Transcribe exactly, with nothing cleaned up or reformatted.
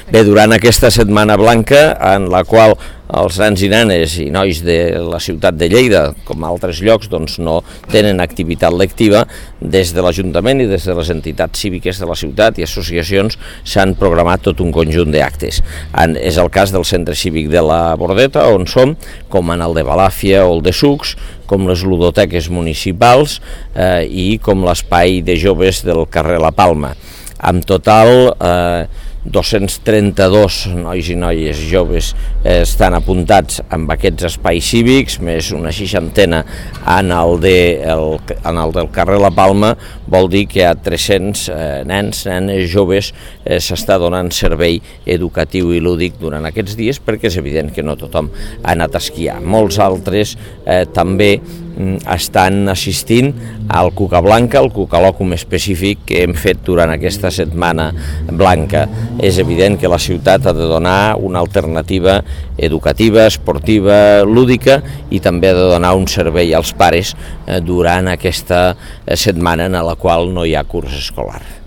Bé, durant aquesta Setmana Blanca, en la qual els nens i nenes i nois de la ciutat de Lleida, com altres llocs, doncs no tenen activitat lectiva, des de l'Ajuntament i des de les entitats cíviques de la ciutat i associacions s'han programat tot un conjunt d'actes. És el cas del Centre Cívic de la Bordeta, on som, com en el de Balàfia o el de Sucs, com les ludoteques municipals eh, i com l'espai de joves del carrer La Palma. En total, eh, dos-cents trenta-dos nois i noies joves eh, estan apuntats en aquests espais cívics, més una seixantena en el, de, el, en el del carrer La Palma. Vol dir que a tres-cents eh, nens, nenes, joves eh, s'està donant servei educatiu i lúdic durant aquests dies, perquè és evident que no tothom ha anat a esquiar. Molts altres eh, també estan assistint al Cucablanca, el cucalòcum específic que hem fet durant aquesta Setmana Blanca. És evident que la ciutat ha de donar una alternativa educativa, esportiva, lúdica, i també ha de donar un servei als pares durant aquesta setmana en la qual no hi ha curs escolar.